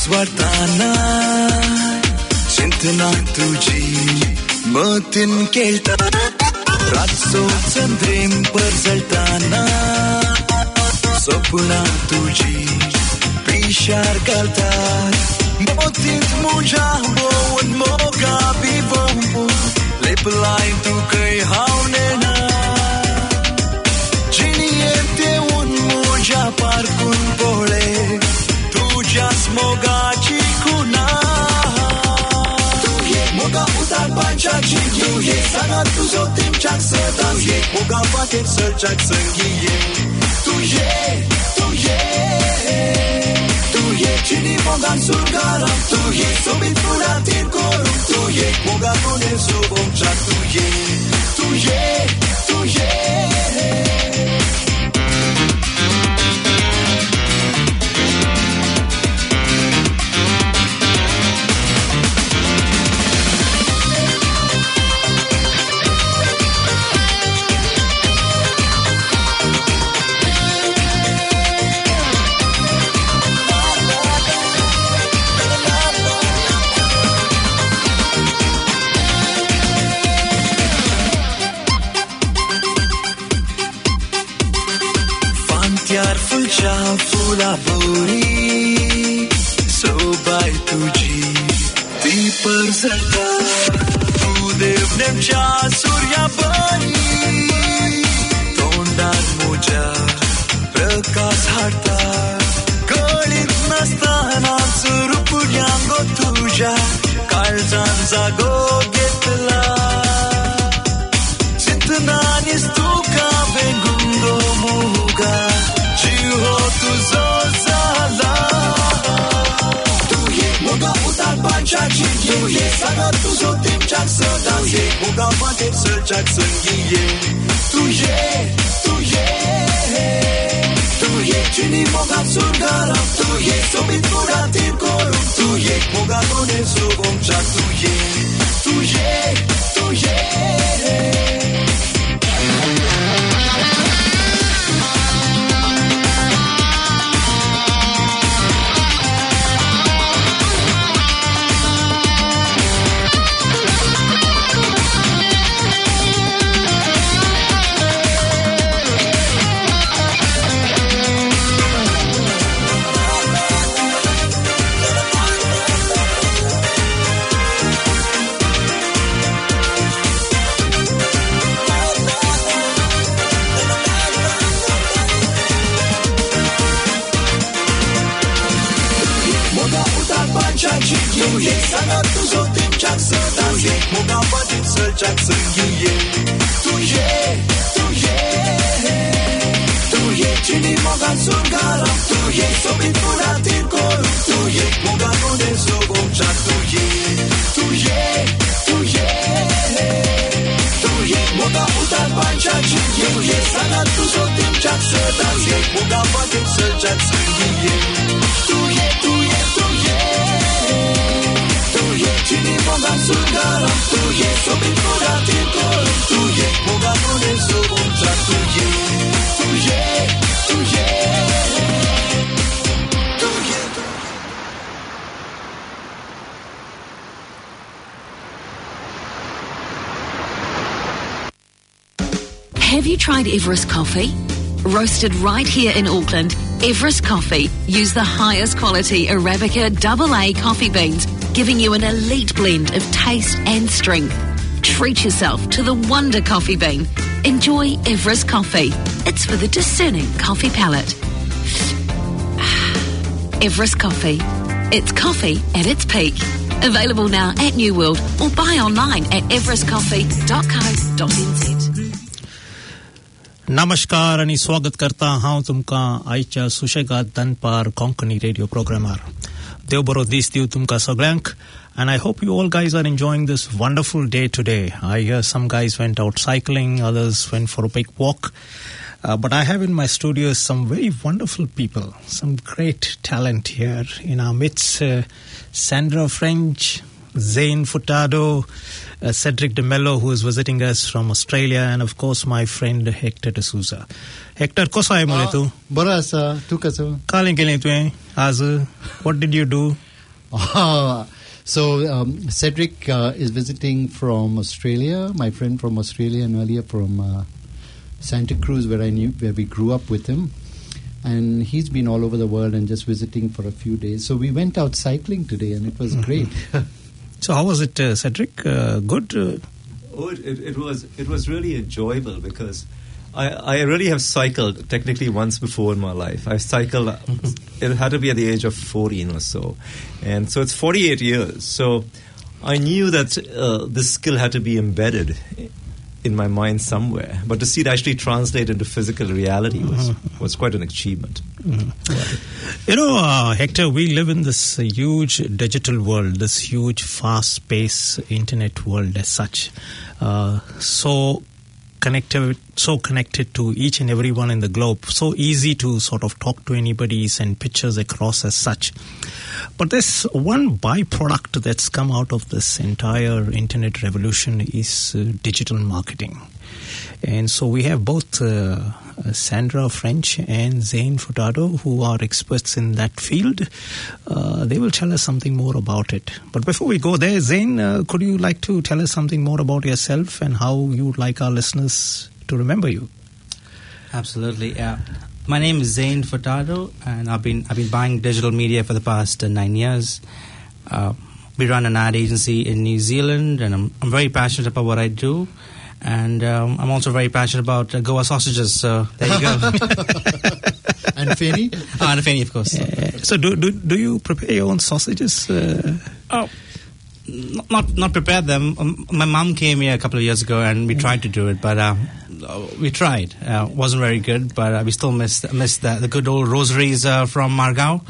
वाटताना चिंतना तुझी मतीन केळटा रातचो चंद्रेम परजळताना स्वप्ना तुझी पिशार घालतात मोतीत मुझ्या बोवन मोगा बिबोंबून लेपलाय तू खंय हावनेना जिणिये देऊन मुझ्या पारकून पोळे तुझ्याच मोगाची खुना तू ये मोगा उदार पांचाची तू ये सांगा तुझो तेमच्याक सदां ये मोगा पाटेर सरच्याक संगी तू ये Cini mogan surgara, tu ye sobit furatir korum, tu ye moga kone soboncha, tu ye. Fula buri sobai tuji ती परजळता तू देवनेमच्या सूर्या बनी तोंडात मोजा प्रकाश हाडता कळीत नसताना रूपड्यांगो तुझ्या काळजान जागो घेतला चिंतनानीस तुका वेंगुंगो मोगा जीव तुझो झाला तू ये मोगा उतार पांचाची तू ये सांगा तुझो तेमच्याक सदां ये मोगा पाटेर सरच्याक संगी तू ये चिनी मोगा सुरगारा तू ये सोबीत फुडातीर कोरून तू ये मोगा कोणे सोबोंच्याक तू ये Have you tried Everest coffee? Roasted right here in Auckland, Everest Coffee use the highest quality Arabica AA coffee beans, giving you an elite blend of taste and strength. Treat yourself to the Wonder Coffee Bean. Enjoy Everest Coffee. It's for the discerning coffee palate. Everest Coffee. It's coffee at its peak. Available now at New World or buy online at everestcoffee.co.nz. नमस्कार आणि स्वागत करता हांव तुमकां आयच्या सुशेगाद दनपार Konkani radio प्रोग्रामार. देव बरो दीस दिव तुमकां सगळ्यांक. And I hope you all guys are enjoying this wonderful day today. I hear some guys went out cycling, others went for a big walk. But I have in my studio some very wonderful people, some great talent here in our midst. Sandra French, Zain Furtado, Cedric de Mello, who is visiting us from Australia, and of course my friend Hector de Souza. Hector, kosa hai mole tu? Bara sa, tu kaso? Kalin kelin tu hai? Az, what did you do? So Cedric is visiting from Australia, my friend from Australia, and earlier from Santa Cruz, where we grew up with him. And he's been all over the world and just visiting for a few days. So we went out cycling today, and it was great. So how was it, Cedric? Good? It was really enjoyable because I really have cycled technically once before in my life. I cycled, it had to be at the age of 14 or so. And so it's 48 years. So I knew that this skill had to be embedded in my mind somewhere. But to see it actually translate into physical reality was quite an achievement. You know, Hector, we live in this huge digital world, this huge fast-paced internet world as such. So connected to each and everyone in the globe, so easy to sort of talk to anybody, send pictures across as such. But there's one byproduct that's come out of this entire internet revolution is digital marketing. And so we have both Sandra French and Zane Furtado, who are experts in that field. They will tell us something more about it. But before we go there, Zane, could you like to tell us something more about yourself and how you would like our listeners to remember you? Absolutely. My name is Zane Furtado, and I've been buying digital media for the past 9 years. We run an ad agency in New Zealand, and I'm very passionate about what I do. And I'm also very passionate about Goa sausages, so there you go. And Feni? And Feni, of course. So do you prepare your own sausages? Not prepare them. My mom came here a couple of years ago, and we tried to do it, but we tried. Wasn't very good, but we still missed the good old rosaries from Margao.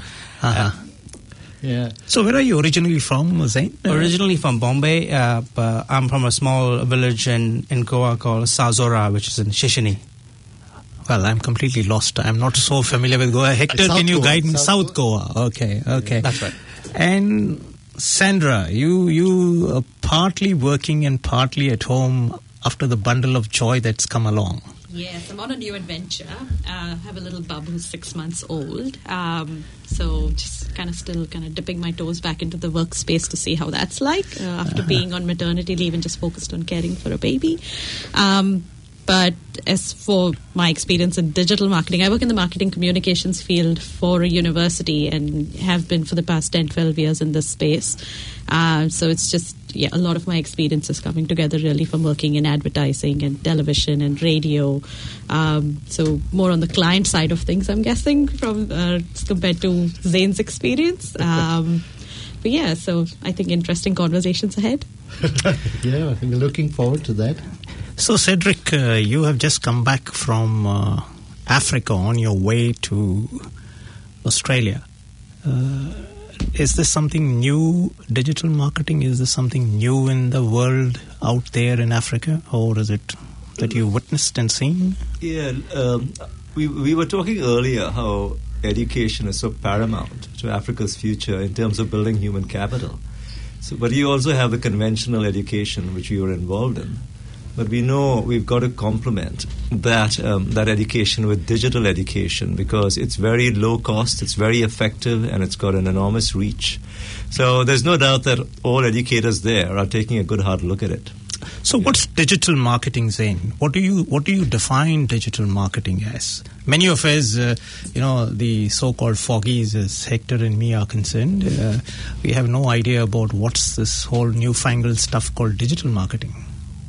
Yeah. So where are you originally from, Zain? Originally from Bombay, but I'm from a small village in Goa called Sazora, which is in Shishini. Well, I'm completely lost. I'm not so familiar with Goa. Hector, can you guide me? South Goa. Okay. That's right. And Sandra, you are partly working and partly at home after the bundle of joy that's come along. Yes, I'm on a new adventure. I have a little bub who's 6 months old. So just still dipping my toes back into the workspace to see how that's like after being on maternity leave and just focused on caring for a baby. But as for my experience in digital marketing, I work in the marketing communications field for a university and have been for the past 10, 12 years in this space. So it's just, a lot of my experience is coming together really from working in advertising and television and radio. So more on the client side of things, I'm guessing, from compared to Zane's experience. But so I think interesting conversations ahead. Yeah, we're looking forward to that. So, Cedric, you have just come back from Africa on your way to Australia. Is this something new, digital marketing? Is this something new in the world out there in Africa? Or is it that you witnessed and seen? Yeah, we were talking earlier how education is so paramount to Africa's future in terms of building human capital. So, but you also have the conventional education which we were involved in. But we know we've got to complement that education with digital education because it's very low cost, it's very effective, and it's got an enormous reach. So there's no doubt that all educators there are taking a good hard look at it. So what's digital marketing, Zain? What do you define digital marketing as? Many of us, the so-called foggies, as Hector and me are concerned, we have no idea about what's this whole newfangled stuff called digital marketing.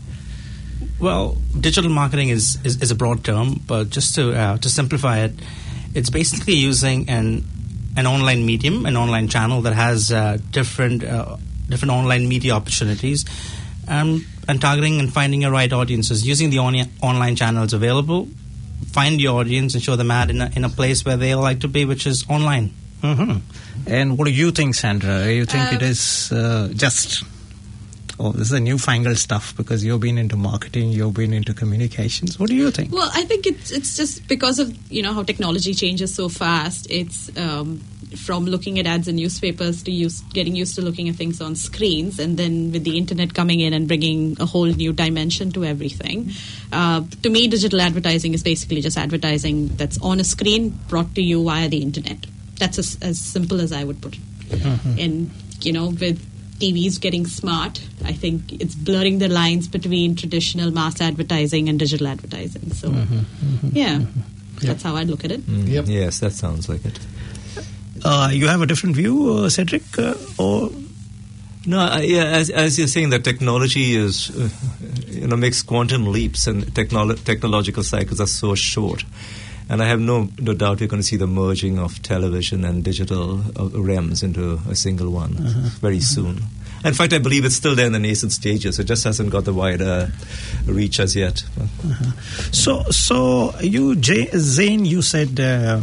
Well, digital marketing is a broad term, but just to simplify it, it's basically using an online medium, an online channel that has different online media opportunities, and targeting and finding your right audiences, using the online channels available, find your audience and show them ad in a place where they like to be, which is online. Mm-hmm. And what do you think, Sandra? You think it is just... Oh, this is a newfangled stuff because you've been into marketing, you've been into communications. What do you think? Well, I think it's just because of how technology changes so fast. It's from looking at ads in newspapers to getting used to looking at things on screens, and then with the internet coming in and bringing a whole new dimension to everything. To me, digital advertising is basically just advertising that's on a screen brought to you via the internet. That's as simple as I would put it. Mm-hmm. And with TVs getting smart, I think it's blurring the lines between traditional mass advertising and digital advertising. So, that's how I'd look at it. Yep. Yes, that sounds like it. You have a different view, Cedric? Or No, as you're saying, that technology is, makes quantum leaps, and technological cycles are so short. And I have no doubt we're going to see the merging of television and digital realms into a single one very soon. In fact, I believe it's still there in the nascent stages. It just hasn't got the wider reach as yet. So you, Zane, you said,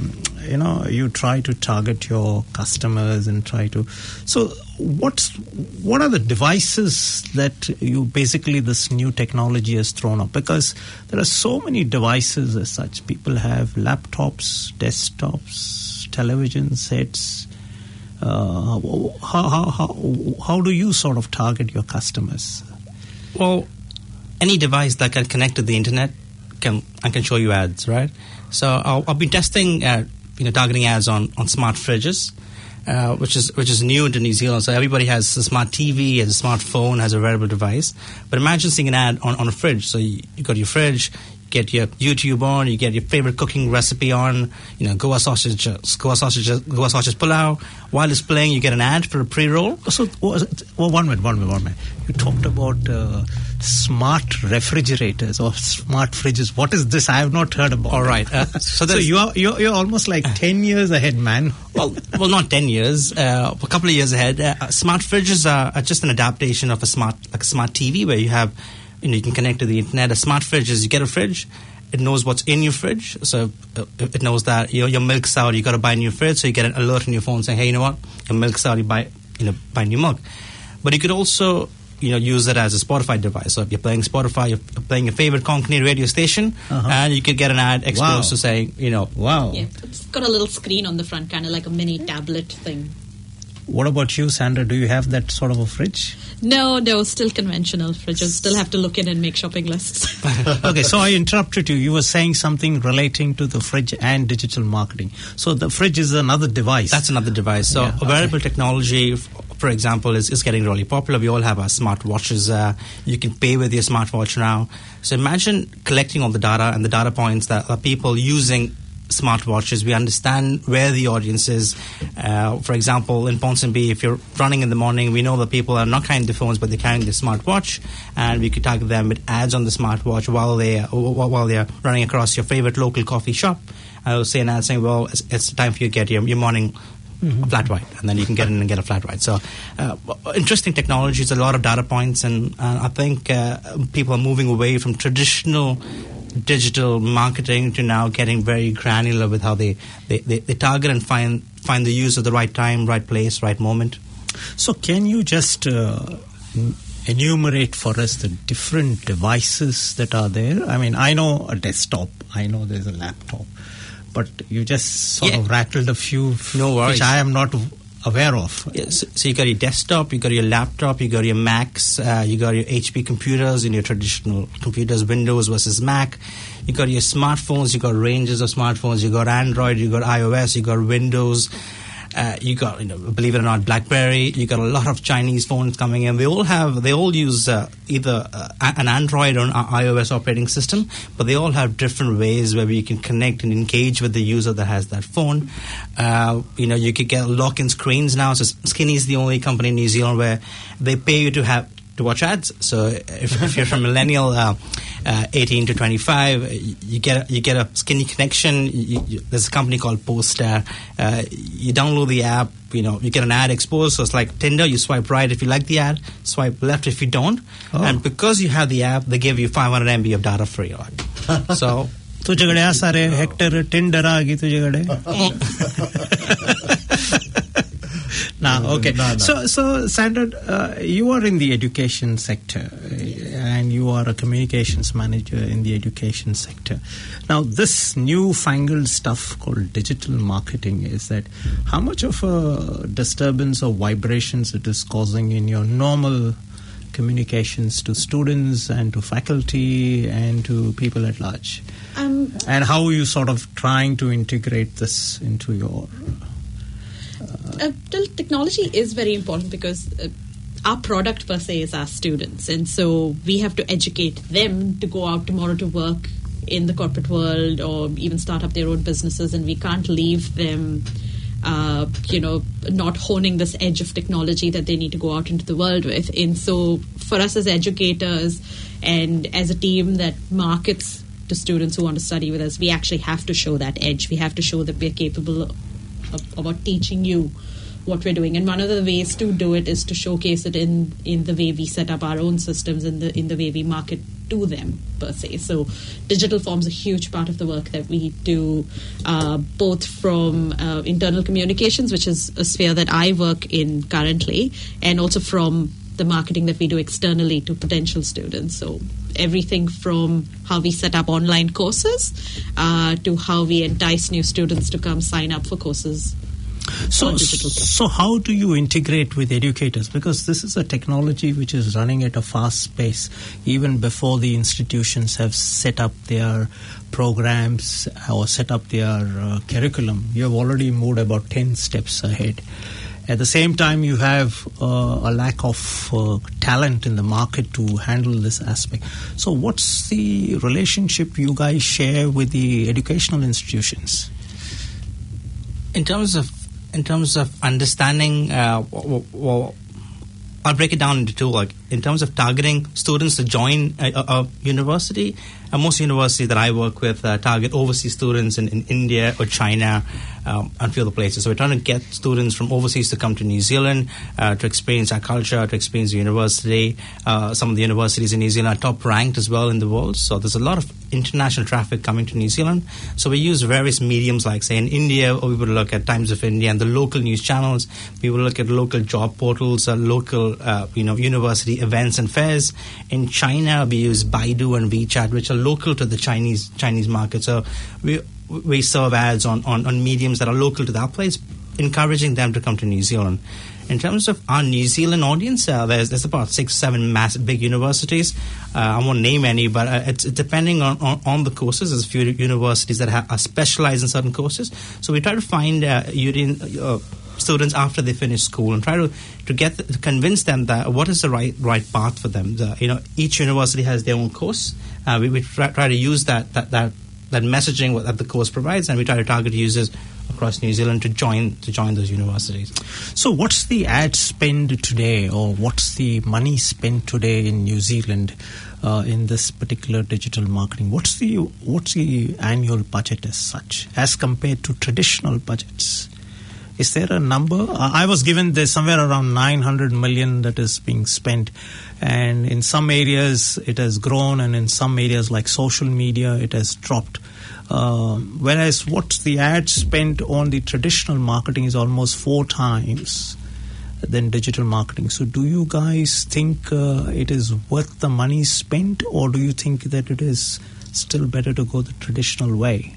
you try to target your customers and try to. So what are the devices that you basically this new technology has thrown up? Because there are so many devices as such. People have laptops, desktops, television sets. How do you sort of target your customers? Well, any device that can connect to the internet can show you ads, right? So I'll be testing, targeting ads on smart fridges, which is new into New Zealand. So everybody has a smart TV, has a smartphone, has a wearable device. But imagine seeing an ad on a fridge. So you got your fridge. Get your YouTube on, you get your favorite cooking recipe on, Goa sausage pulao. While it's playing, you get an ad for a pre-roll. So, one minute. You talked about smart refrigerators or smart fridges. What is this? I have not heard about. All right. So you're almost like 10 years ahead, man. Well, not 10 years. A couple of years ahead. Smart fridges are just an adaptation of a smart TV where you have. You can connect to the internet. A smart fridge is you get a fridge, it knows what's in your fridge, so it knows that your milk's out, you got to buy a new fridge, so you get an alert on your phone saying, hey, you know what, your milk's out, you buy new milk. But you could also use it as a Spotify device. So if you're playing Spotify, you're playing your favorite Konkani radio station, and you could get an ad exposed to saying, wow. Yeah, it's got a little screen on the front, kind of like a mini tablet thing. What about you, Sandra? Do you have that sort of a fridge? No, still conventional fridges. Still have to look in and make shopping lists. Okay, so I interrupted you. You were saying something relating to the fridge and digital marketing. So the fridge is another device. That's another device. So wearable technology, for example, is getting really popular. We all have our smartwatches. You can pay with your smartwatch now. So imagine collecting all the data and the data points that are people using smartwatches. We understand where the audience is. For example, in Ponsonby, if you're running in the morning, we know that people are not carrying their phones, but they're carrying their smartwatch, and we could target them with ads on the smartwatch while they're running across your favorite local coffee shop. I will say an ad saying, well, it's time for you to get your morning flat white, and then you can get in and get a flat white. So interesting technologies, a lot of data points, and I think people are moving away from traditional digital marketing to now getting very granular with how they target and find the use at the right time, right place, right moment. So can you just enumerate for us the different devices that are there? I mean, I know a desktop, I know there's a laptop, but you just sort of rattled a few which I am not aware of. Yes. So you got your desktop, you got your laptop, you got your Macs, you got your HP computers and your traditional computers, Windows versus Mac. You got your smartphones, you got ranges of smartphones, you got Android, you got iOS, you got Windows, you got, believe it or not, BlackBerry. You got a lot of Chinese phones coming in. They all use either an Android or an iOS operating system, but they all have different ways where we can connect and engage with the user that has that phone. You could get lock-in screens now. So Skinny is the only company in New Zealand where they pay you to watch ads. So if you're from millennial 18 to 25, you get a Skinny connection. There's a company called Poster. You download the app. You get an ad exposed. So it's like Tinder. You swipe right if you like the ad, swipe left if you don't. And because you have the app, they give you 500 MB of data free. So तुझ्याकडे सारे Hector Tinder आगी तुझ्याकडे. Okay. So Sandra, you are in the education sector, and you are a communications manager in the education sector. Now, this newfangled stuff called digital marketing is that how much of a disturbance or vibrations it is causing in your normal communications to students and to faculty and to people at large? And how are you sort of trying to integrate this into your... Technology is very important because our product per se is our students, and so we have to educate them to go out tomorrow to work in the corporate world or even start up their own businesses, and we can't leave them not honing this edge of technology that they need to go out into the world with. And so for us as educators and as a team that markets to students who want to study with us, we actually have to show that edge. We have to show that we're capable of about teaching you what we're doing. And one of the ways to do it is to showcase it in the way we set up our own systems, in the way we market to them per se. So digital forms a huge part of the work that we do, both from internal communications, which is a sphere that I work in currently, and also from the marketing that we do externally to potential students. So everything from how we set up online courses to how we entice new students to come sign up for courses. So how do you integrate with educators? Because this is a technology which is running at a fast pace. Even before the institutions have set up their programs or set up their curriculum, you have already moved about 10 steps ahead. At the same time, you have a lack of talent in the market to handle this aspect. So what's the relationship you guys share with the educational institutions? In terms of understanding, well, I'll break it down into two. Like in terms of targeting students to join a university, most universities that I work with target overseas students in India or China and a few other places. So we're trying to get students from overseas to come to New Zealand to experience our culture, to experience the university. Some of the universities in New Zealand are top ranked as well in the world. So there's a lot of international traffic coming to New Zealand. So we use various mediums, like say in India, we would look at Times of India and the local news channels. We will look at local job portals, local university events and fairs. In China, we use Baidu and WeChat, which are local to the Chinese market. So we serve ads on mediums that are local to that place, encouraging them to come to New Zealand. In terms of our New Zealand audience, there's about 6-7 big universities. I won't name any, but it's depending on the courses. There's a few universities that are specialized in certain courses. So we try to find students after they finish school and try to convince them that what is the right path for them. Each university has their own course. We try to use that messaging that the course provides, and we try to target users across New Zealand to join those universities. So what's the ad spend today, or what's the money spent today in New Zealand in this particular digital marketing? What's the annual budget as such as compared to traditional budgets? Is there a number? I was given there's somewhere around 900 million that is being spent, and in some areas it has grown, and in some areas like social media it has dropped. Whereas what's the ad spent on the traditional marketing is almost 4 times than digital marketing. So do you guys think it is worth the money spent, or do you think that it is still better to go the traditional way?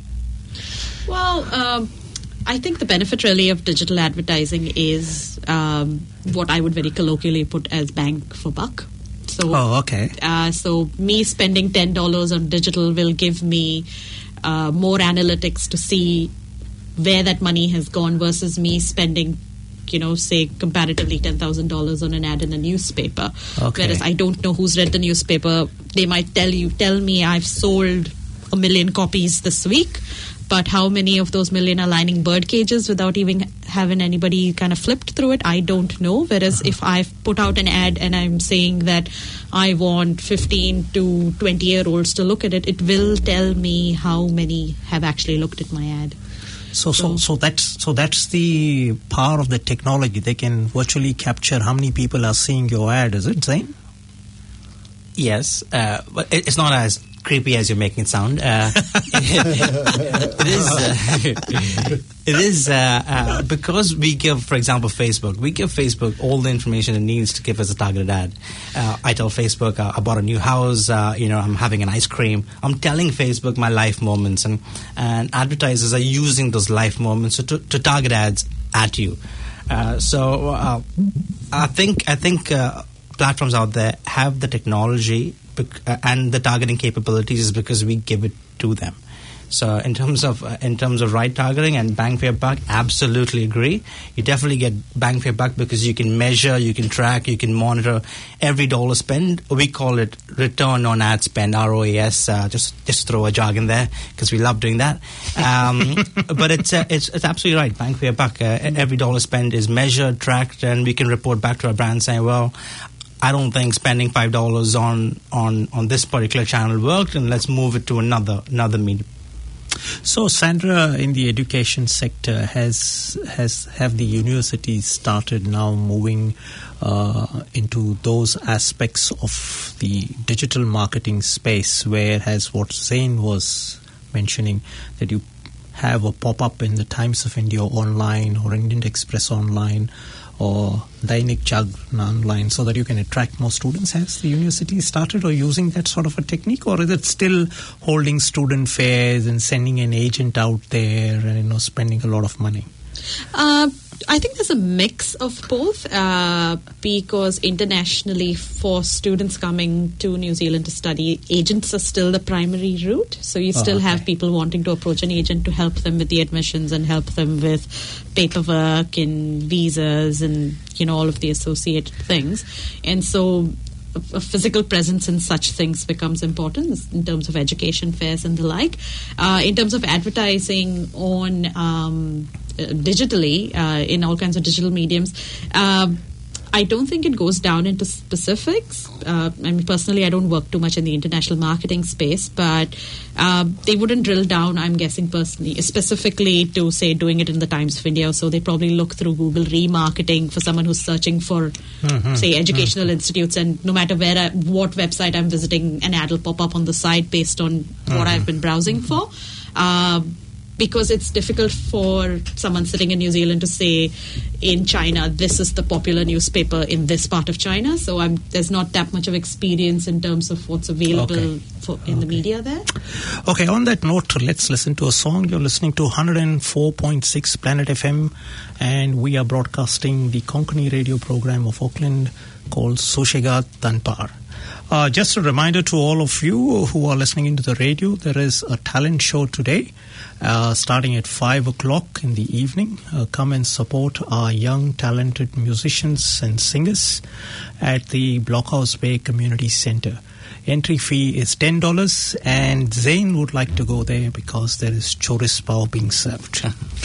Well, I think the benefit really of digital advertising is what I would very colloquially put as bang for buck. So, okay. So me spending $10 on digital will give me more analytics to see where that money has gone versus me spending, say comparatively $10,000 on an ad in a newspaper. Okay. Whereas I don't know who's read the newspaper. They might tell me I've sold 1 million copies this week, but how many of those million are lining bird cages without even having anybody kind of flipped through it? I don't know. Whereas if I've put out an ad and I'm saying that I want 15 to 20-year-olds to look at it, it will tell me how many have actually looked at my ad. So that's the power of the technology. They can virtually capture how many people are seeing your ad. Is it, Zain? Yes, but it's not as creepy as you're making it sound. It is because we give, for example, Facebook all the information it needs to give us a targeted ad. I tell Facebook I bought a new house, I'm having an ice cream. I'm telling Facebook my life moments, and advertisers are using those life moments to target ads at you. So I think platforms out there have the technology and the targeting capabilities is because we give it to them. So in terms of right targeting and bang for your buck, absolutely agree. You definitely get bang for your buck because you can measure, you can track, you can monitor every dollar spent. We call it return on ad spend, ROAS. Just throw a jargon there because we love doing that. But it's absolutely right. Bang for your buck. Every dollar spent is measured, tracked, and we can report back to our brand saying, well, I don't think spending $5 on this particular channel worked, and let's move it to another medium. So, Sandra, in the education sector, have the universities started now moving into those aspects of the digital marketing space, whereas what Zain was mentioning, that you have a pop-up in the Times of India online or Indian Express online or Dainik Jagran online, so that you can attract more students? Has the university started or using that sort of a technique, or is it still holding student fairs and sending an agent out there and spending a lot of money? I think there's a mix of both because internationally for students coming to New Zealand to study, agents are still the primary route. So you still have people wanting to approach an agent to help them with the admissions and help them with paperwork and visas and all of the associated things. And so a physical presence in such things becomes important in terms of education fairs and the like. In terms of advertising on digitally, in all kinds of digital mediums, I don't think it goes down into specifics. Personally, I don't work too much in the international marketing space, but they wouldn't drill down, I'm guessing personally, specifically to, say, doing it in the Times of India. So they probably look through Google remarketing for someone who's searching for, say, educational institutes, and no matter what website I'm visiting, an ad will pop up on the site based on what I've been browsing for. Because it's difficult for someone sitting in New Zealand to say, in China, this is the popular newspaper in this part of China. So there's not that much of experience in terms of what's available in the media there. Okay, on that note, let's listen to a song. You're listening to 104.6 Planet FM, and we are broadcasting the Konkani radio program of Auckland called Sushegat Tanpar. Just a reminder to all of you who are listening into the radio, there is a talent show today starting at 5 o'clock in the evening. Come and support our young talented musicians and singers at the Blockhouse Bay Community Centre. Entry fee is $10, and Zain would like to go there because there is choris pao being served.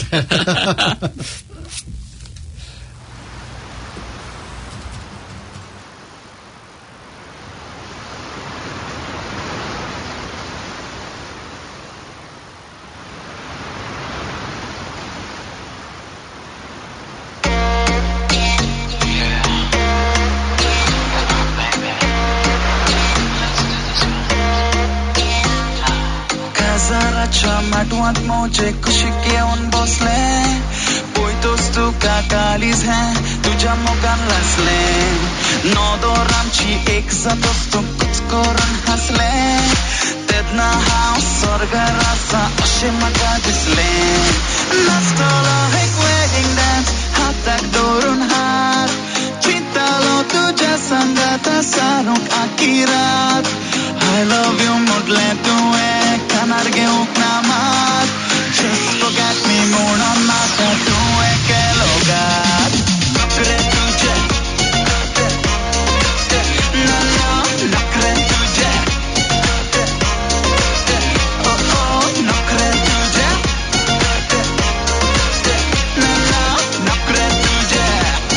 मटुआत मोचे खुशी के उन बसले कोई दोस्तू का कालीज है तुझा मोगान लसले नौ दो रामची एक सा दोस्तू कुछ को रन हसले तेदना हाउ स्वर्गा रासा अशे मका दिसले नस्टोला एक wedding dance हाथ तक दोरुन हाथ चिंता लो तुझा संगता Shahrukh आखिरात I love you modle tuwe kanar ge uknamat just forget me mona mata tuwe ke logat nakre tujhe na nakre tujhe oh nakre tujhe na nakre tujhe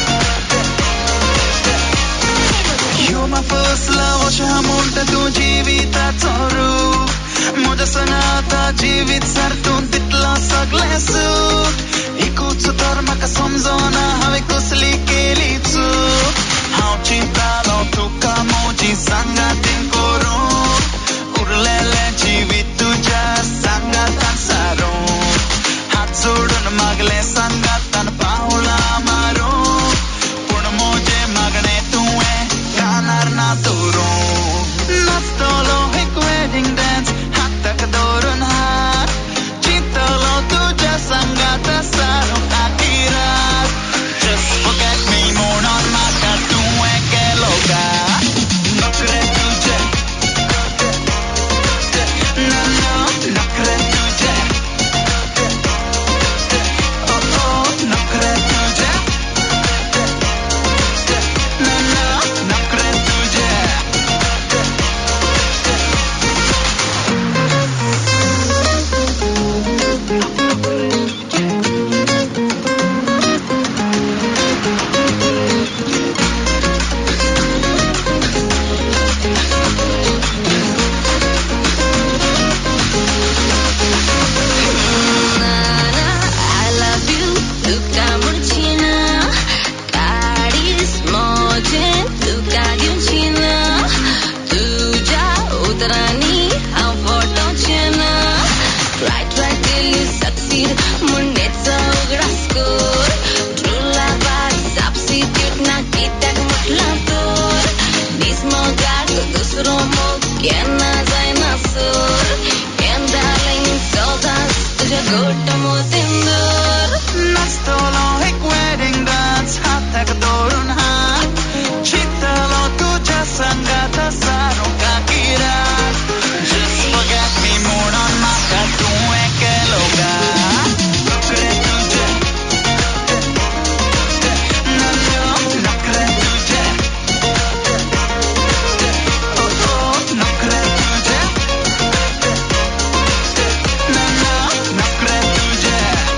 you my first love shamunta tu जीविताचो रूप म्हज्या सनाता जीवित सारतून तितलो सगळे सूख एकूच तर म्हाका समजना हांवें कसली केली चूक हांव चिंतालो तुका म्हजी सांगातीन करूं उरलेलें जिवीत तुज्या सांगातान सारूं हात जोडून मागलें सांगातान पावलां मारूं पूण म्हजें मागणें तुवें कानार ना दवरूं Nastolo एक wedding dance हात तक दोरुन हात चिंतलो तुझ्या संगाता सारूक आखिरात just forget me more गाड दोस्रो मुख केना जायना सुर And darling saudades तुझ्या गोट मोतींदर नाचतलो एक wedding dance हाताक धरून हात चित्तलो तुझ्या संगात सारो काकी रात Just forget me म्हणून म्हाका तुवें केलो गा नखरे तुझे नखरे तुझे नखरे तुझे नखरे तुझे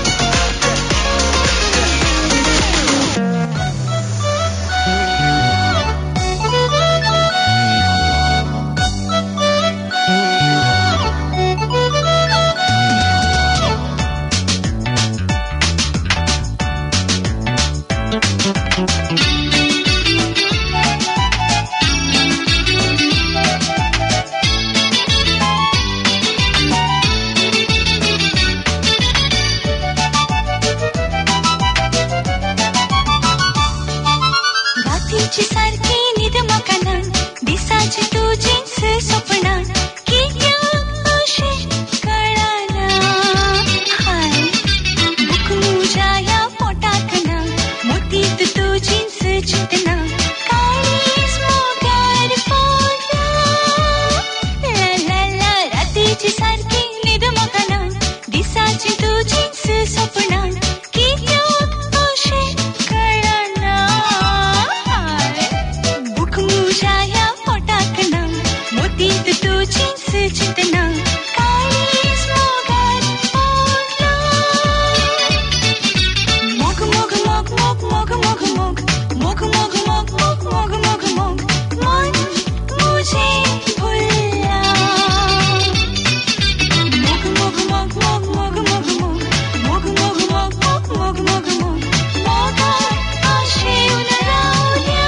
रात्रीची सारखी न्हीद म्हाका ना दिसाची तू जीन्स सपनान कित्याक अशें कळना हाय भूक म्हज्या ह्या पोटाक ना मोतीत तू जीन्स चिंतना काळीज मोगार फोडला ला ला ला रात्रीची सारखी न्हीद म्हाका ना दिसाची तू जीन्स सपनान कित्याक अशें कळना भूक म्हज्या ह्या पोटाक ना मोतीत तू जीन्स चिंतना काळीज मोगार फोडला मोग मोग मोग मोग मोग मोग मोग मोग मोग मोग मोग मोग मोग मोग मन मुझे भुल्ला मोग मोग मोग मोग मोग मोग मोग मोग मोग मोग मोग मोग मोग मोग मोगार आशेन रावल्या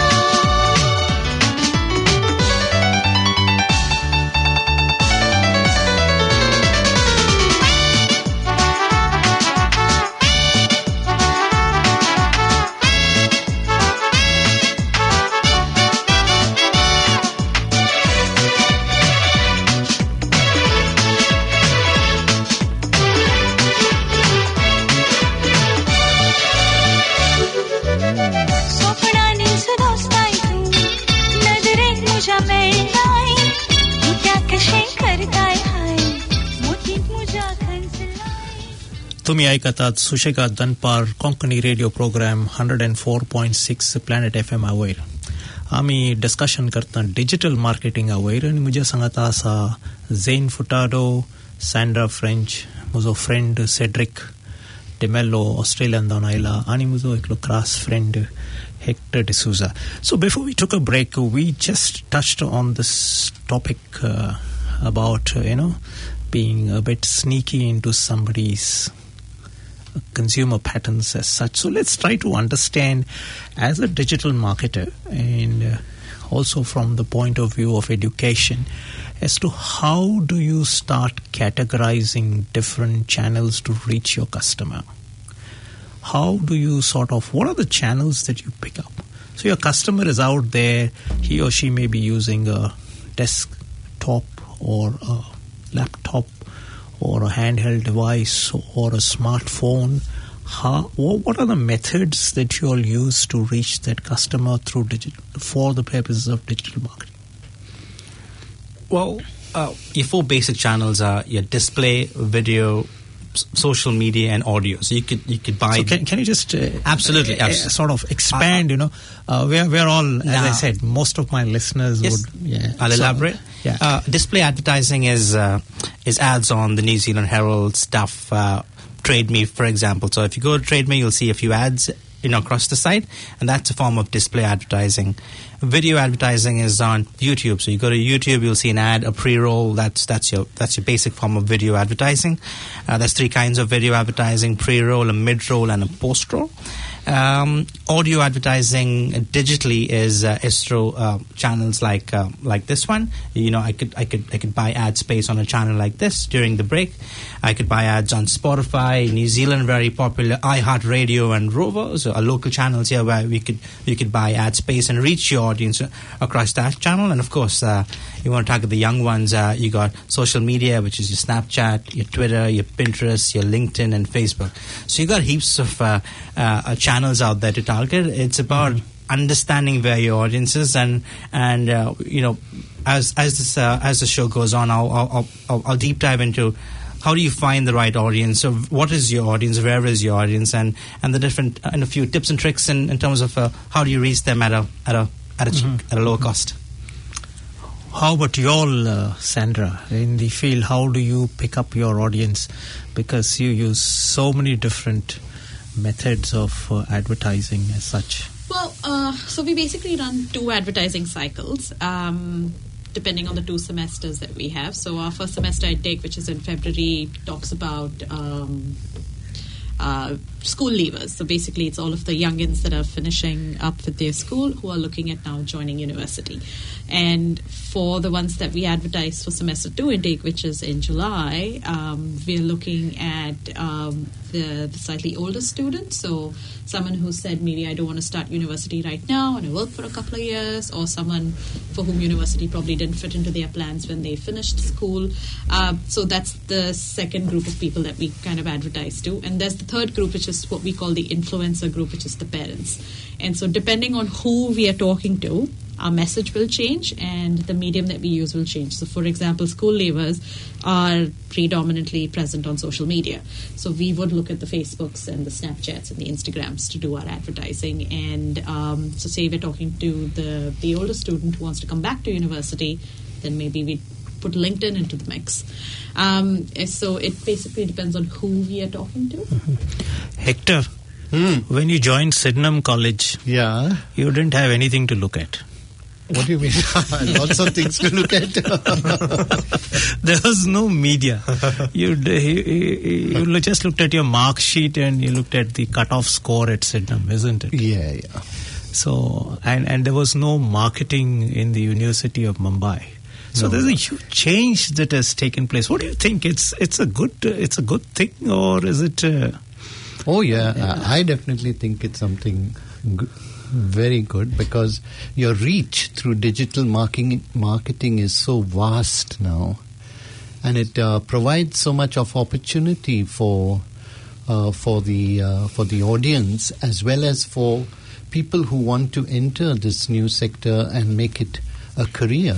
स्वप्नांनी सुदोस्ताय तू नजरेत म्हज्या मेळ्ळाय कित्याक कशें करताय हाय मोतीत म्हज्या खंचलाय तुम्ही ऐकतात सुशेगाद दनपार Konkani radio program 104.6 planet FM वयर आमी डिस्कशन करता डिजिटल मार्केटिंगा वयर आनी म्हज्या सांगात आसा झेन फुटाडो सॅन्ड्रा फ्रेंच म्हजो फ्रेंड सेड्रिक डिमेलो ऑस्ट्रेलियान जावन आयला आनी म्हजो एकलो class friend Hector D'Souza. So before we took a break, we just touched on this topic about, being a bit sneaky into somebody's consumer patterns as such. So let's try to understand as a digital marketer and also from the point of view of education as to how do you start categorizing different channels to reach your customer. How do you what are the channels that you pick up? So your customer is out there, he or she may be using a desktop or a laptop or a handheld device or a smartphone. What are the methods that you all use to reach that customer through for the purposes of digital marketing? Well, your four basic channels are your display, video, social media and audio. So you could buy. So can you just absolutely sort of expand? We're all, as I said, most of my listeners yes, would. Yeah, I'll elaborate. Yeah. Display advertising is ads on the New Zealand Herald stuff. Trade Me, for example. So if you go to Trade Me, you'll see a few ads across the site, and that's a form of display advertising. Video advertising is on YouTube. So you go to YouTube, you'll see an ad, a pre-roll. That's your basic form of video advertising. There's three kinds of video advertising: pre-roll, a mid-roll, and a post-roll. Audio advertising digitally is through channels like this one. I could buy ad space on a channel like this during the break. I could buy ads on Spotify, New Zealand very popular, iHeartRadio and Rover, so our local channels here where you could buy ad space and reach your audience across that channel. And of course, you want to target the young ones. You got social media, which is your Snapchat, your Twitter, your Pinterest, your LinkedIn, and Facebook. So you got heaps of channels out there to target. It's about understanding where your audience is, and as the show goes on, I'll deep dive into how do you find the right audience. So what is your audience? Where is your audience? And the different and a few tips and tricks in terms of how do you reach them at a lower cost. How about you all, Sandra, in the field? How do you pick up your audience? Because you use so many different methods of advertising as such. Well, so we basically run 2 advertising cycles, depending on the 2 semesters that we have. So our first semester I take, which is in February, talks about school leavers. So basically it's all of the youngins that are finishing up with their school who are looking at now joining university. And for the ones that we advertise for semester 2 intake, which is in July, we're looking at the slightly older students. So someone who said, maybe I don't want to start university right now and I work for a couple of years, or someone for whom university probably didn't fit into their plans when they finished school. So that's the second group of people that we kind of advertise to. And there's the third group, which is what we call the influencer group, which is the parents. And so depending on who we are talking to, our message will change and the medium that we use will change. So, for example, school leavers are predominantly present on social media. So we would look at the Facebooks and the Snapchats and the Instagrams to do our advertising. And so say we're talking to the older student who wants to come back to university, then maybe we put LinkedIn into the mix. So it basically depends on who we are talking to. Hector, when you joined Sydenham College, Yeah. you didn't have anything to look at. What do you mean? Lots of things to look at. There was no media. You just looked at your mark sheet and you looked at the cutoff score at Sydenham, isn't it? Yeah. So, and there was no marketing in the University of Mumbai. So there's a huge change that has taken place. What do you think? It's a good thing, or is it? Oh yeah, I definitely think it's something very good, because your reach through digital marketing is so vast now, and it provides so much of opportunity for the audience, as well as for people who want to enter this new sector and make it a career.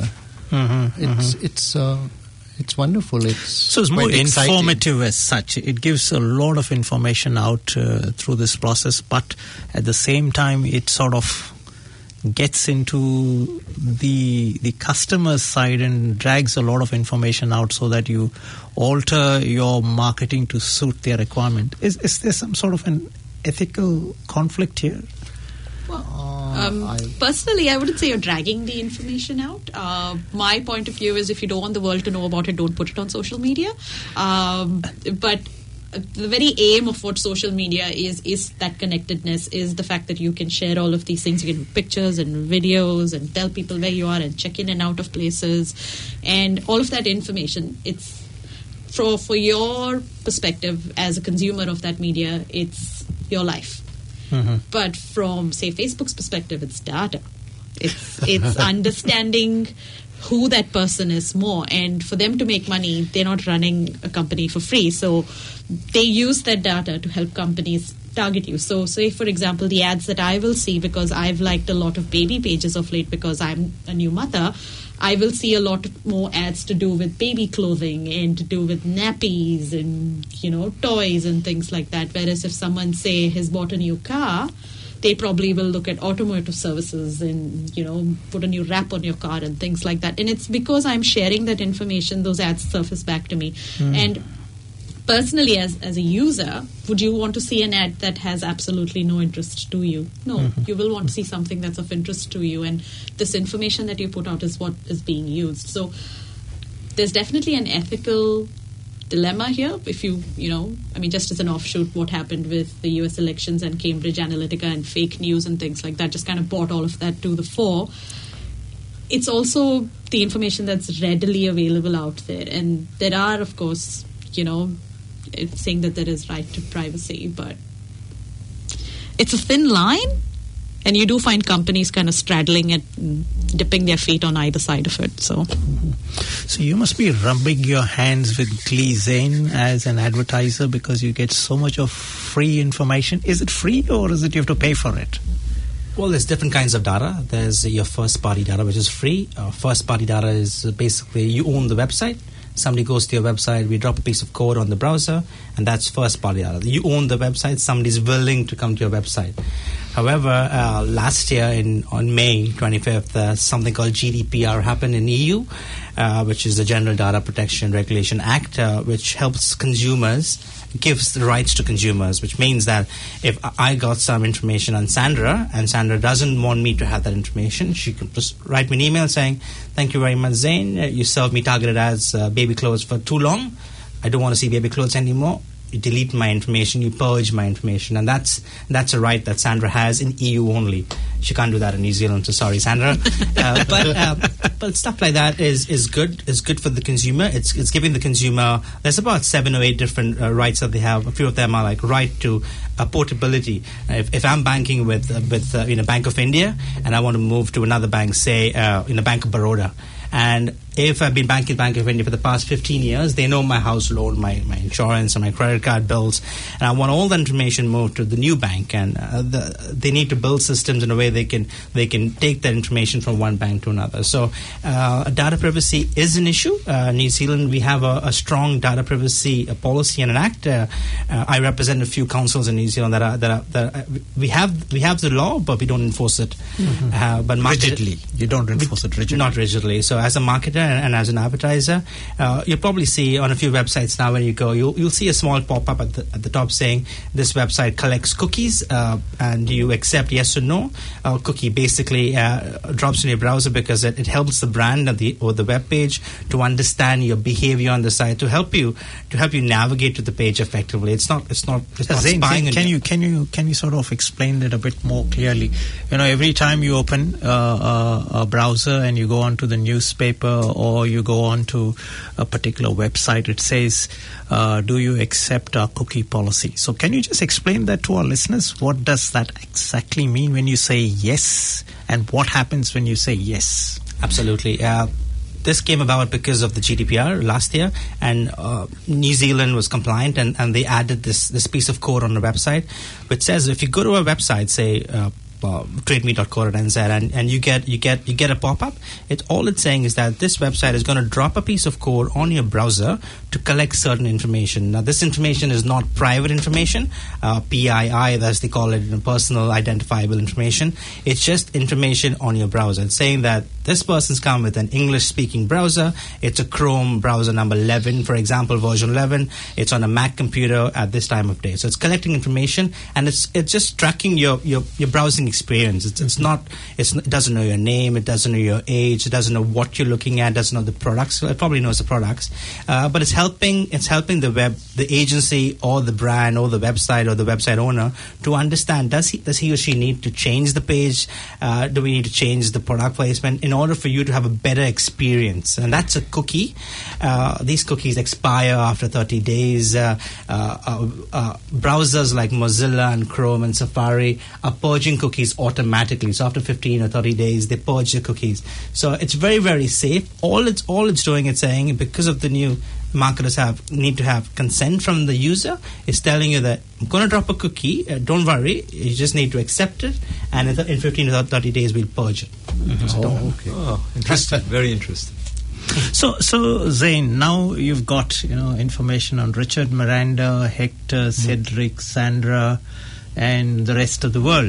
It's wonderful. So it's more informative as such. It gives a lot of information out through this process, but at the same time, it sort of gets into the customer side and drags a lot of information out so that you alter your marketing to suit their requirement. Is there some sort of an ethical conflict here? Well, personally, I wouldn't say you're dragging the information out. My point of view is, if you don't want the world to know about it, don't put it on social media. But the very aim of what social media is that connectedness, is the fact that you can share all of these things. You can do pictures and videos and tell people where you are and check in and out of places. And all of that information, it's for your perspective as a consumer of that media, it's your life. But from, say, Facebook's perspective, it's data. It's understanding who that person is more. And for them to make money, they're not running a company for free. So they use that data to help companies target you. So say, for example, the ads that I will see, because I've liked a lot of baby pages of late because I'm a new mother, I will see a lot more ads to do with baby clothing and to do with nappies and, toys and things like that. Whereas if someone, say, has bought a new car, they probably will look at automotive services and, put a new wrap on your car and things like that. And it's because I'm sharing that information, those ads surface back to me. And personally, as a user, would you want to see an ad that has absolutely no interest to you? No, you will want to see something that's of interest to you, and this information that you put out is what is being used. So there's definitely an ethical dilemma here. If just as an offshoot, what happened with the US elections and Cambridge Analytica and fake news and things like that just kind of brought all of that to the fore. It's also the information that's readily available out there. And there are, of course, it's saying that there is right to privacy, but it's a thin line. And you do find companies kind of straddling it, dipping their feet on either side of it. So you must be rubbing your hands with glee, Zain, as an advertiser, because you get so much of free information. Is it free, or is it you have to pay for it? Well, there's different kinds of data. There's your first-party data, which is free. First-party data is basically you own the website. Somebody goes to your website, we drop a piece of code on the browser, and that's first-party data. You own the website, somebody's willing to come to your website. However, last year on May 25th, something called GDPR happened in EU, which is the General Data Protection Regulation Act, which helps consumers, gives the rights to consumers, which means that if I got some information on Sandra, and Sandra doesn't want me to have that information, she can just write me an email saying, "Thank you very much, Zain. You served me targeted ads, baby clothes for too long. I don't want to see baby clothes anymore. You delete my information, you purge my information." And that's a right that Sandra has in EU only. She can't do that in New Zealand, so sorry, Sandra. But stuff like that is good for the consumer. It's giving the consumer, there's about 7 or 8 different rights that they have. A few of them are like right to portability. If I'm banking with Bank of India and I want to move to another bank, say Bank of Baroda, and if I've been banking Bank of India for the past 15 years, they know my house loan, my insurance, and my credit card bills, and I want all the information moved to the new bank. And they need to build systems in a way they can take that information from one bank to another. So data privacy is an issue. New Zealand, we have a strong data privacy policy and an act. I represent a few councils in New Zealand that we have the law, but we don't enforce it. But rigidly, you don't enforce it rigidly. Not rigidly. So as a marketer and as an advertiser, you'll probably see on a few websites now when you go, you'll see a small pop-up at the top saying this website collects cookies, and you accept yes or no. Cookie basically drops in your browser because it helps the brand or the web page to understand your behavior on the site, to help you navigate to the page effectively. It's not Zain, spying. Can you sort of explain it a bit more clearly? Every time you open a browser and you go onto the newspaper or you go on to a particular website, it says, do you accept our cookie policy? So can you just explain that to our listeners? What does that exactly mean when you say yes, and what happens when you say yes? Absolutely. This came about because of the GDPR last year, and New Zealand was compliant, and they added this piece of code on the website, which says if you go to a website, say TradeMe.co.nz, and you get a pop-up. All it's saying is that this website is going to drop a piece of code on your browser to collect certain information. Now, this information is not private information, PII, as they call it, personal identifiable information. It's just information on your browser. It's saying that this person's come with an English-speaking browser. It's a Chrome browser number 11, for example, version 11. It's on a Mac computer at this time of day. So it's collecting information, and it's just tracking your browsing experience. It doesn't know your name, it doesn't know your age, it doesn't know what you're looking at, doesn't know the products. It probably knows the products, but it's helping the agency or the brand or the website or the website owner to understand, does he or she need to change the page? Do we need to change the product placement in order for you to have a better experience? And that's a cookie. These cookies expire after 30 days. Browsers like Mozilla and Chrome and Safari are purging cookies automatically. So after 15 or 30 days, they purge the cookies. So it's very, very safe. All it's doing, it's saying, because of the new, marketers need to have consent from the user. It's telling you that I'm going to drop a cookie. Don't worry. You just need to accept it, and in 15 to 30 days, we'll purge it. Okay. Oh, interesting. Very interesting. So Zain, now you've got information on Richard, Miranda, Hector, Cedric, Sandra, and the rest of the world.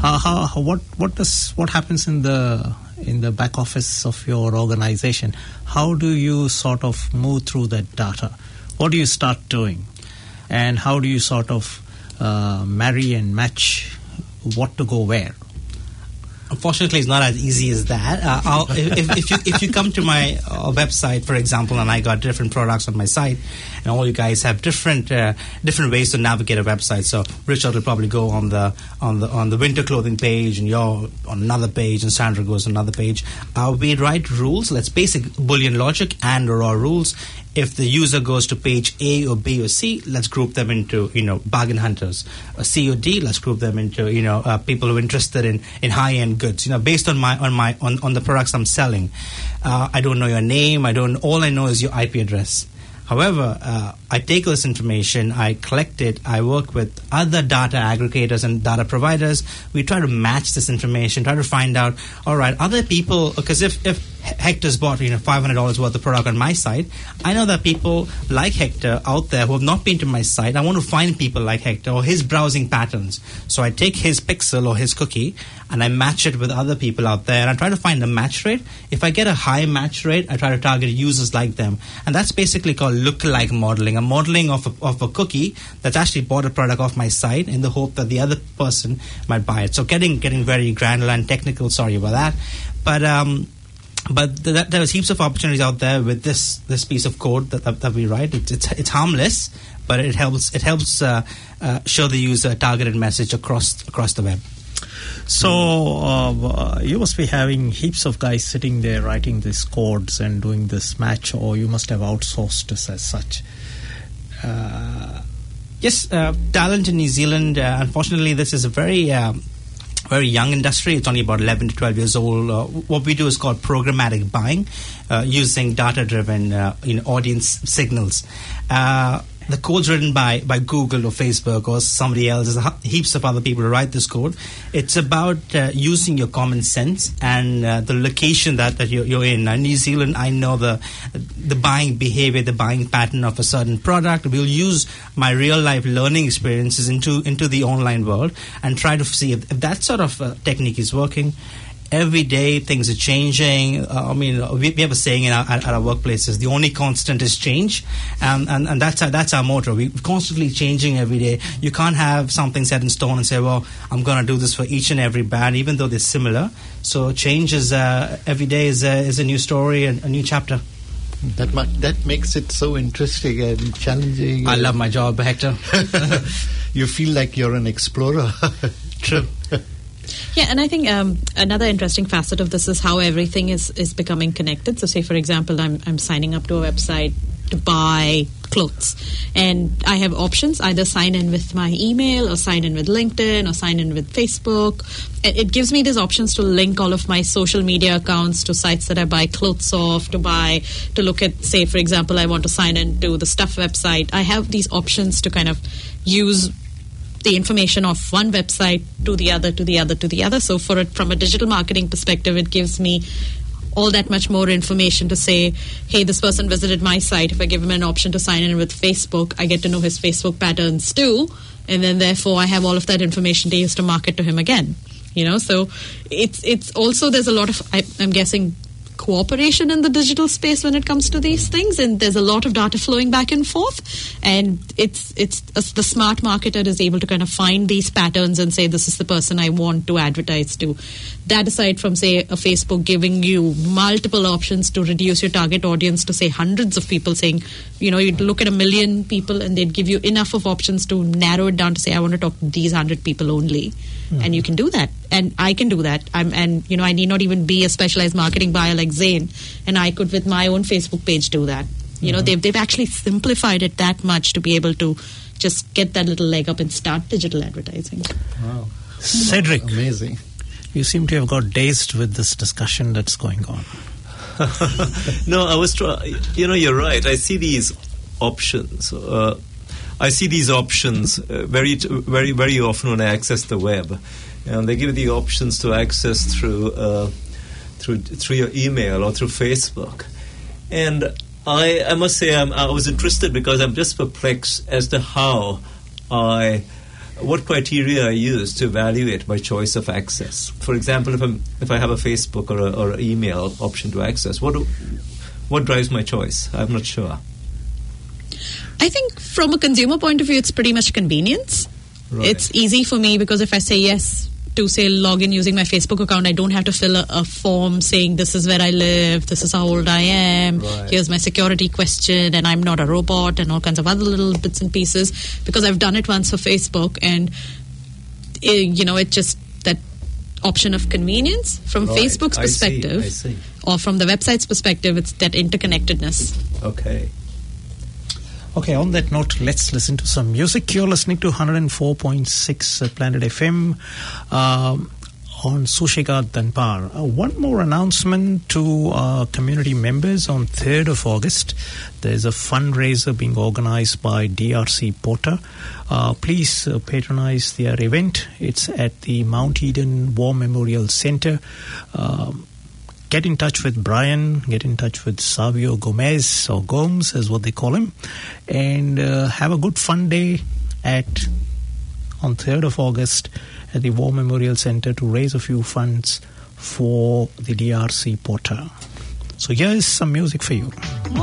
What happens in the back office of your organization? How do you sort of move through that data? What do you start doing, and how do you sort of marry and match what to go where? Unfortunately, it's not as easy as that. If you come to my website, for example, and I got different products on my site, and all you guys have different ways to navigate a website. So Richard will probably go on the winter clothing page, and you're on another page, and Sandra goes on another page. We write rules. That's basic Boolean logic and raw rules. If the user goes to page A or B or C, let's group them into bargain hunters. C or D, let's group them into people who are interested in high-end goods. Based on the products I'm selling. I don't know your name. All I know is your IP address. However, I take this information, I collect it, I work with other data aggregators and data providers. We try to match this information, try to find out, all right, other people, because if Hector's bought $500 worth of product on my site, I know that people like Hector out there who have not been to my site. I want to find people like Hector or his browsing patterns. So I take his pixel or his cookie and I match it with other people out there, and I try to find a match rate. If I get a high match rate, I try to target users like them, and that's basically called lookalike modeling, a modeling of a cookie that's actually bought a product off my site in the hope that the other person might buy it. So getting very granular and technical, sorry about that, but there's heaps of opportunities out there with this piece of code that we write. It's harmless, but it helps show the user a targeted message across the web. So you must be having heaps of guys sitting there writing these codes and doing this match, or you must have outsourced this as such. Yes, talent in New Zealand. Unfortunately, this is a very young industry. It's only about 11 to 12 years old. What we do is called programmatic buying, using data-driven audience signals. The code's written by Google or Facebook or somebody else. There's heaps of other people who write this code. It's about using your common sense and the location that you're in. Now, in New Zealand, I know the buying behavior, the buying pattern of a certain product. We'll use my real-life learning experiences into the online world and try to see if that sort of technique is working. Every day things are changing. We have a saying at our workplaces: the only constant is change, and that's our motto. We're constantly changing every day. You can't have something set in stone and say, well, I'm going to do this for each and every brand, even though they're similar. So change is every day is a new story and a new chapter. That makes it so interesting and challenging. I love my job, Hector. You feel like you're an explorer. True. Yeah, and I think another interesting facet of this is how everything is becoming connected. So say, for example, I'm signing up to a website to buy clothes, and I have options: either sign in with my email, or sign in with LinkedIn, or sign in with Facebook. It gives me these options to link all of my social media accounts to sites that I buy clothes off, to look at, say, for example, I want to sign in to the Stuff website. I have these options to kind of use the information of one website to the other. So from a digital marketing perspective, it gives me all that much more information to say, hey, this person visited my site. If I give him an option to sign in with Facebook, I get to know his Facebook patterns too, and then therefore I have all of that information to use to market to him again. So it's also, there's a lot of, I'm guessing, cooperation in the digital space when it comes to these things, and there's a lot of data flowing back and forth, and it's the smart marketer is able to kind of find these patterns and say, this is the person I want to advertise to. That aside from, say, a Facebook giving you multiple options to reduce your target audience to, say, hundreds of people, saying, you'd look at 1 million people and they'd give you enough of options to narrow it down to say, I want to talk to these 100 people only. Mm-hmm. And you can do that, and I can do that. I need not even be a specialized marketing buyer like Zane, and I could, with my own Facebook page, do that. They've actually simplified it that much to be able to just get that little leg up and start digital advertising. Wow, Cedric, amazing! You seem to have got dazed with this discussion that's going on. No, I was you're right. I see these options. Very, very, very often when I access the web, and they give you the options to access through your email or through Facebook. And I must say I was interested because I'm just perplexed as to what criteria I use to evaluate my choice of access. For example, if I have a Facebook or an email option to access, what drives my choice? I'm not sure. I think from a consumer point of view, it's pretty much convenience. Right. It's easy for me because if I say yes, to say log in using my Facebook account, I don't have to fill a form saying this is where I live, this is how old I am, here's my security question, and I'm not a robot, and all kinds of other little bits and pieces, because I've done it once for Facebook, and it just that option of convenience from Facebook's perspective, I see. or from the website's perspective, it's that interconnectedness. Okay, on that note, let's listen to some music. You're listening to 104.6 Planet FM on Sushika Danpar. One more announcement to community members. On 3rd of August, there's a fundraiser being organized by DRC Porter. Please patronize their event. It's at the Mount Eden War Memorial Center. Get in touch with Brian, get in touch with Savio Gomez, or Gomes is what they call him, and have a good fun day on 3rd of August at the War Memorial Center to raise a few funds for the DRC Porter. So here is some music for you.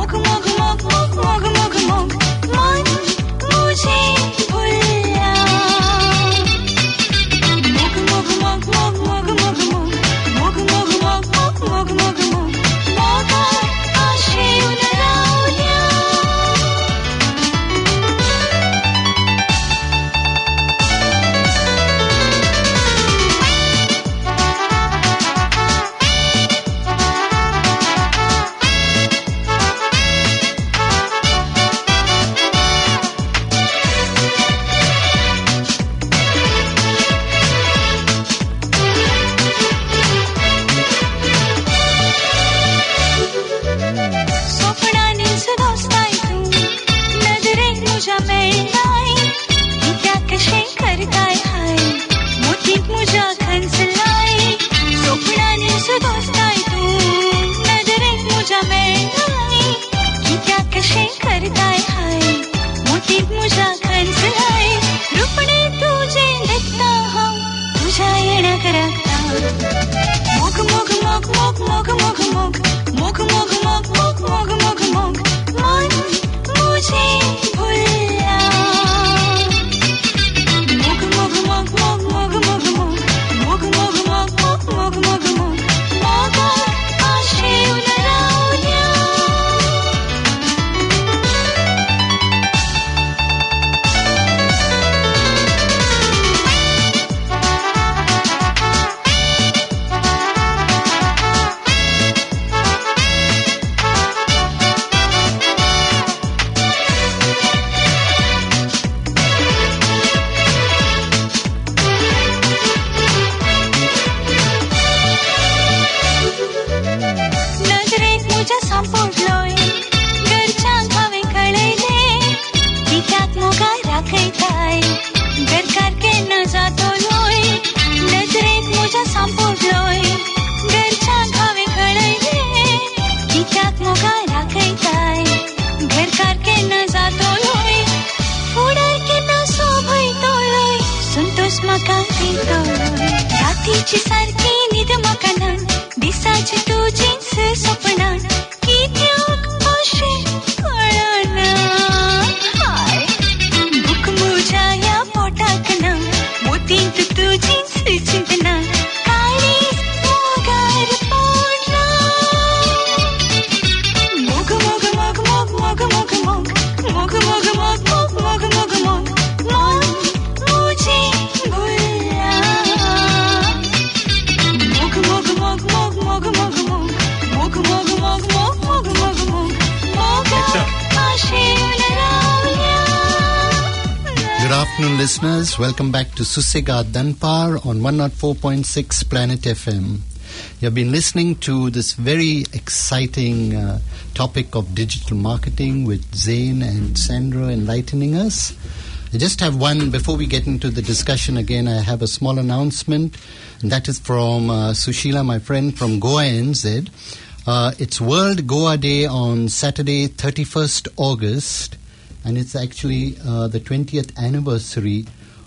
Listeners, welcome back to Susega Danpar on 104.6 Planet FM. You've been listening to this very exciting topic of digital marketing with Zain and Sandra enlightening us. I just have one, before we get into the discussion again, I have a small announcement, and that is from Sushila, my friend from Goa NZ. It's World Goa Day on Saturday, 31st August. And it's actually the 20th anniversary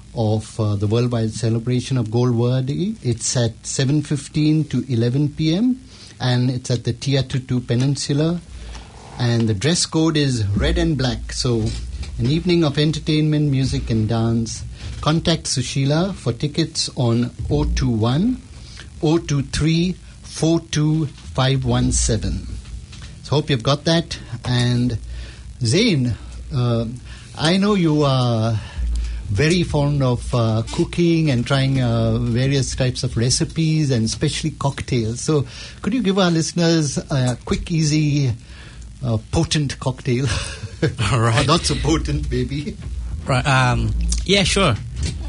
of the worldwide celebration of Goa Day. It's at 7:15 to 11 p.m. and it's at the Tiatutu Peninsula. And the dress code is red and black. So an evening of entertainment, music and dance. contact Sushila for tickets on 021 023 42517. So hope you've got that. And Zain, I know you are very fond of cooking and trying various types of recipes and especially cocktails. So could you give our listeners a quick, easy, potent cocktail? All right. Or not so potent, maybe. Right. Yeah, sure.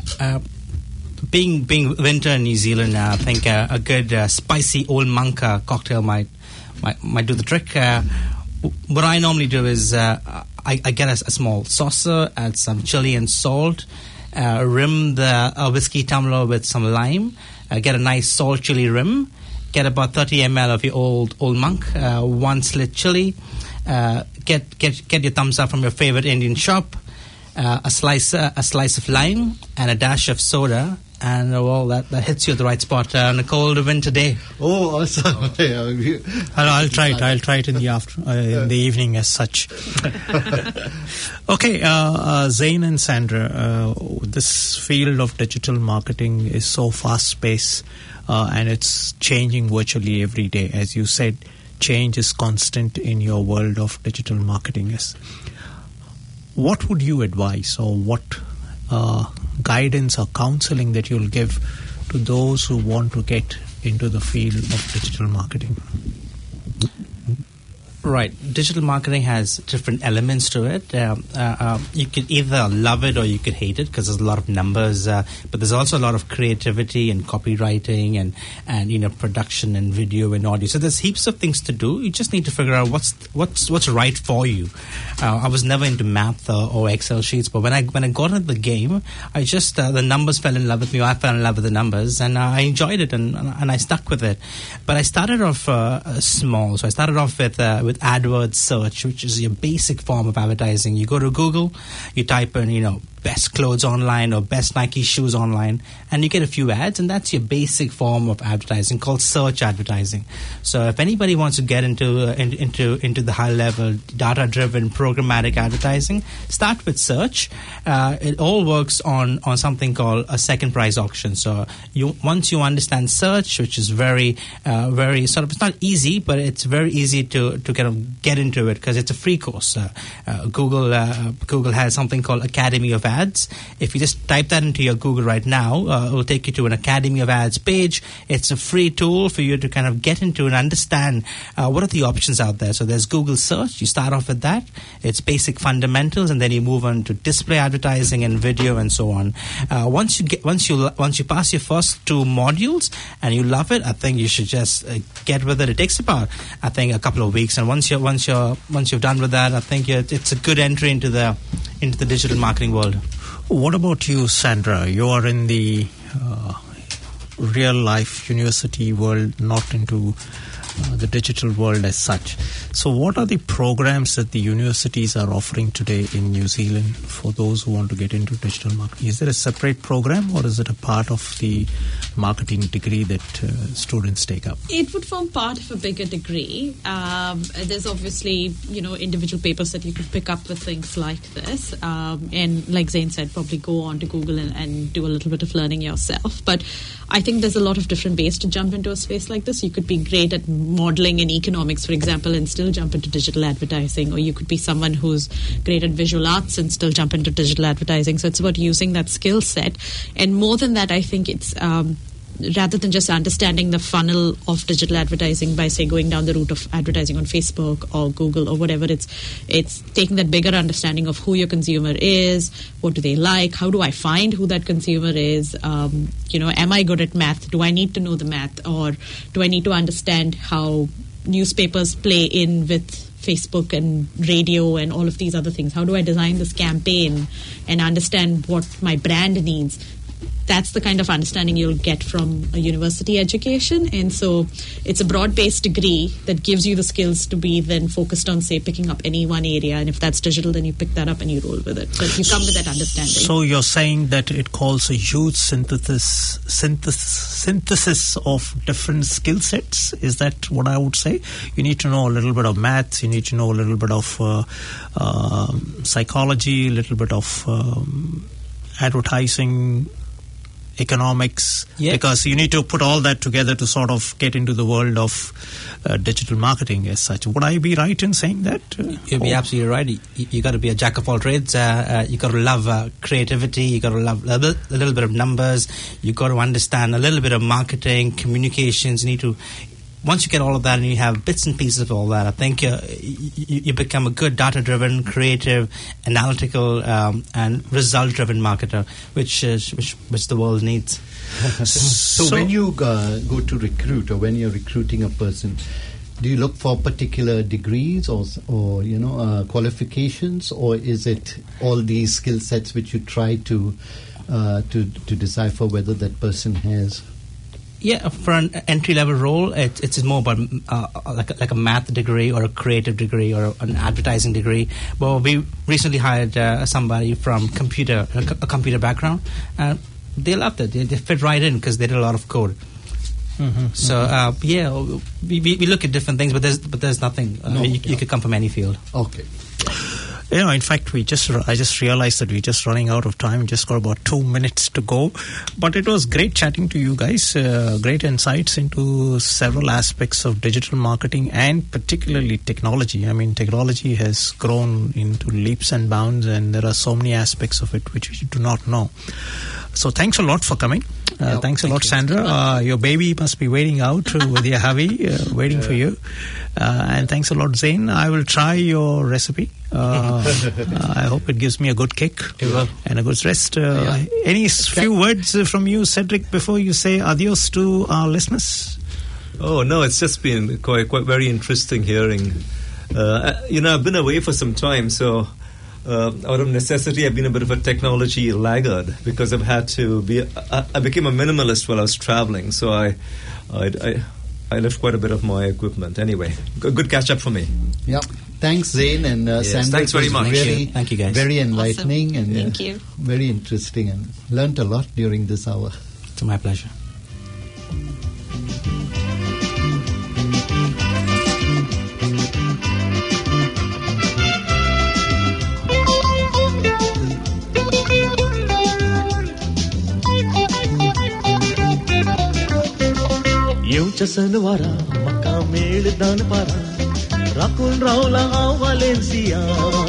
Being winter in New Zealand, I think a good spicy Old Monk cocktail might do the trick. What I normally do is I get a small saucer, add some chili and salt, rim the whiskey tumbler with some lime, get a nice salt chili rim, get about 30 ml of your old Monk, one slit chili, get your thumbs up from your favorite Indian shop, a slice of lime, and a dash of soda. And well, that hits you at the right spot on a cold winter day. Oh, awesome! I'll try it. I'll try it in the in the evening as such. Okay, Zain and Sandra, this field of digital marketing is so fast-paced, and it's changing virtually every day. As you said, change is constant in your world of digital marketing. Yes. What would you advise, or what guidance or counseling that you'll give to those who want to get into the field of digital marketing? Right. Digital marketing has different elements to it. You could either love it or you could hate it because there's a lot of numbers, but there's also a lot of creativity and copywriting and production and video and audio. So there's heaps of things to do. You just need to figure out what's right for you. I was never into math or Excel sheets, but when I got into the game, I just the numbers fell in love with me. I fell in love with the numbers, and I enjoyed it, and I stuck with it. But I started off small. So I started off with AdWords search, which is your basic form of advertising. You go to Google, you type in, best clothes online or best Nike shoes online, and you get a few ads, and that's your basic form of advertising called search advertising. So if anybody wants to get into the high level data driven programmatic advertising, start with search. It all works on something called a second price auction. So once you understand search, which is very sort of, it's not easy, but it's very easy to kind of get into it because it's a free course. Google has something called Academy of Ads. If you just type that into your Google right now, it will take you to an Academy of Ads page. It's a free tool for you to kind of get into and understand what are the options out there. So there's Google search. You start off with that. It's basic fundamentals, and then you move on to display advertising and video and so on. Once you pass your first two modules and you love it, I think you should just get with it. It takes about, I think, a couple of weeks, and once you've done with that, I think it's a good entry into the digital marketing world. What about you, Sandra? You are in the real life university world, not into the digital world as such. So what are the programs that the universities are offering today in New Zealand for those who want to get into digital marketing? Is there a separate program, or is it a part of the marketing degree that students take up? It would form part of a bigger degree. There's obviously, individual papers that you could pick up with things like this. And like Zain said, probably go on to Google and do a little bit of learning yourself. But I think there's a lot of different ways to jump into a space like this. You could be great at modeling and economics, for example, and still jump into digital advertising. Or you could be someone who's great at visual arts and still jump into digital advertising. So it's about using that skill set. And more than that, I think it's rather than just understanding the funnel of digital advertising by, say, going down the route of advertising on Facebook or Google or whatever, it's taking that bigger understanding of who your consumer is, what do they like, how do I find who that consumer is, am I good at math, do I need to know the math, or do I need to understand how newspapers play in with Facebook and radio and all of these other things. How do I design this campaign and understand what my brand needs? That's the kind of understanding you'll get from a university education. And so it's a broad-based degree that gives you the skills to be then focused on, say, picking up any one area. And if that's digital, then you pick that up and you roll with it. But you come with that understanding. So you're saying that it calls a huge synthesis of different skill sets? Is that what I would say? You need to know a little bit of maths, you need to know a little bit of psychology, a little bit of advertising, economics, because you need to put all that together to sort of get into the world of digital marketing as such. Would I be right in saying that? You'd be absolutely right. You got to be a jack of all trades. You got to love creativity. You got to love a little bit of numbers. You got to understand a little bit of marketing, communications. You need to. Once you get all of that and you have bits and pieces of all that, I think you become a good data-driven, creative, analytical, and result-driven marketer, which the world needs. So when you go to recruit, or when you're recruiting a person, do you look for particular degrees or qualifications, or is it all these skill sets which you try to decipher whether that person has? Yeah, for an entry-level role, it's more about like a math degree or a creative degree or an advertising degree. But we recently hired somebody from a computer background, and they loved it. They fit right in because they did a lot of code. Mm-hmm. So we look at different things, but there's nothing. You could come from any field. Okay. In fact, I just realized that we're just running out of time. We just got about 2 minutes to go. But it was great chatting to you guys. Great insights into several aspects of digital marketing and particularly technology. I mean, technology has grown into leaps and bounds, and there are so many aspects of it which we do not know. So thanks a lot for coming. Thanks a lot, Sandra. Your baby must be waiting out with your hubby, waiting for you. And thanks a lot, Zain. I will try your recipe. I hope it gives me a good kick and a good rest. Any few words from you, Cedric, before you say adios to our listeners? Oh, no, it's just been quite very interesting hearing. I've been away for some time, so out of necessity, I've been a bit of a technology laggard because I've had to be. I became a minimalist while I was traveling, so I left quite a bit of my equipment. Anyway, good catch up for me. Yep. Thanks, Zain and Sandra. Thanks very much. Really, thank you, guys. Very enlightening and thank you. Very interesting, and learnt a lot during this hour. It's my pleasure. सनवारा मक्का मेल दान पारा राखून Rawla Valencia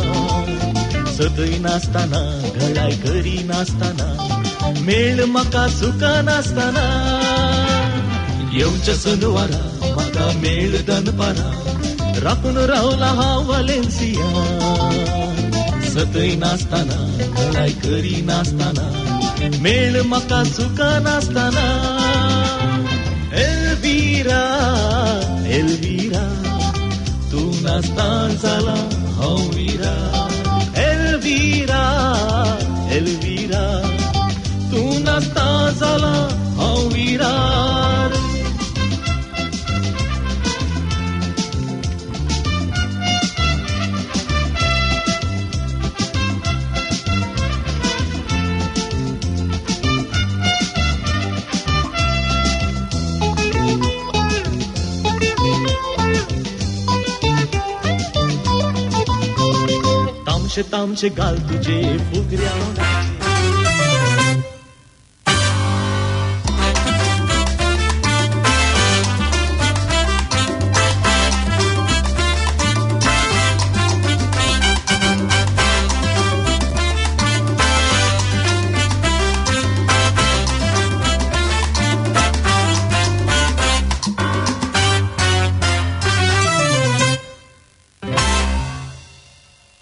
Satai नासताना घडाय करी नासताना mail मका सुका नासताना येऊच्या सनवारा मक्का मेल दान पारा राखून रावला वालेन्सिया सतई नासताना घडाय करी नासताना मेल मका सुका नासताना Elvira, tu nastan zala Elvira, Elvira, tu nastan zala Elvira. तामशे गाल तुझे फुगऱ्या